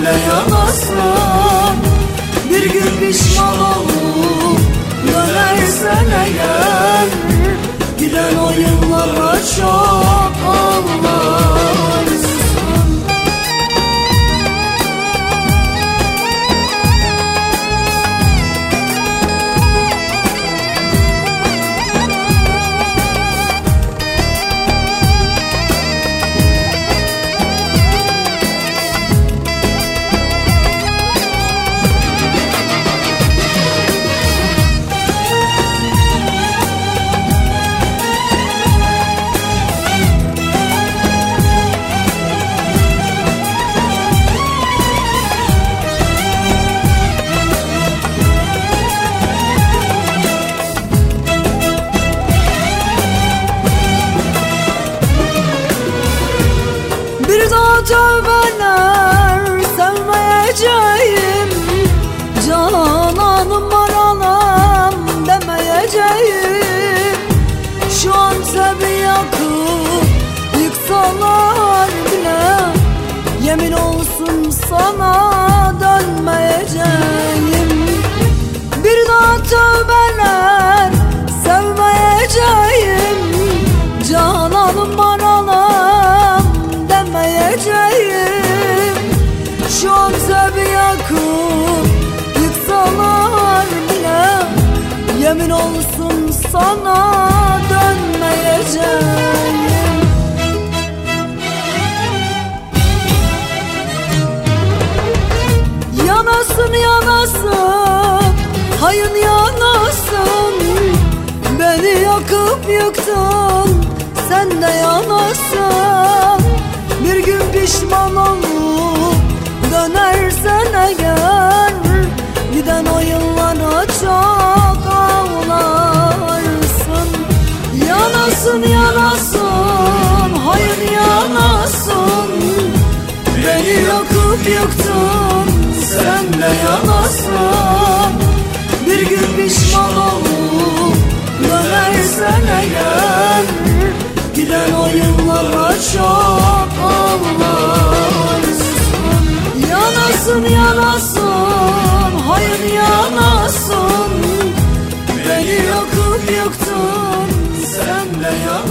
de yanasın. Bir gün pişman olup dönersen eğer, giden o yıllara çok ağlarsın. Bir daha tövbeler sevmeyeceğim, cananım aranam demeyeceğim. Şu an tabi yakıp yıksalar bile, yemin olsun sana dönmeyeceğim. Bir daha tövbeler sevmeyeceğim, cananım aranam demeyeceğim. Şu an tabi yakıp yıksalar bile, yemin olsun sana dönmeyeceğim. Yanasın yanasın, hayın yanasın, beni yakıp yıktın, sen de yanasın. Bir gün pişman olup dönersen eğer, giden o yıllara çok ağlarsın. Yanasın yanasın, hayır yanasın, beni yakıp yıktın, sen de yanasın. Bir gün pişman olup dönersen eğer, giden o yıllara çok ağlarsın. Yanasın yanasın, hayır yanasın, beni yakıp yıktın, sen de yanasın.